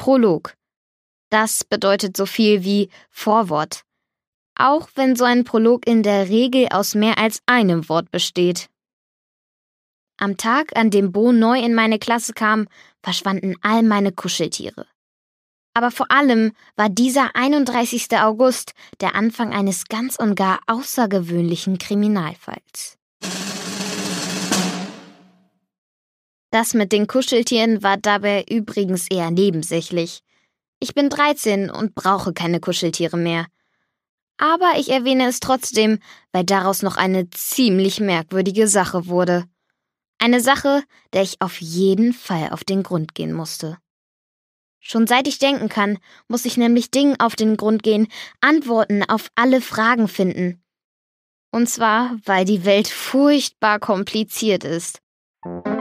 Prolog. Das bedeutet so viel wie Vorwort. Auch wenn so ein Prolog in der Regel aus mehr als einem Wort besteht. Am Tag, an dem Bo neu in meine Klasse kam, verschwanden all meine Kuscheltiere. Aber vor allem war dieser 31. August der Anfang eines ganz und gar außergewöhnlichen Kriminalfalls. Das mit den Kuscheltieren war dabei übrigens eher nebensächlich. Ich bin 13 und brauche keine Kuscheltiere mehr. Aber ich erwähne es trotzdem, weil daraus noch eine ziemlich merkwürdige Sache wurde. Eine Sache, der ich auf jeden Fall auf den Grund gehen musste. Schon seit ich denken kann, muss ich nämlich Dingen auf den Grund gehen, Antworten auf alle Fragen finden. Und zwar, weil die Welt furchtbar kompliziert ist.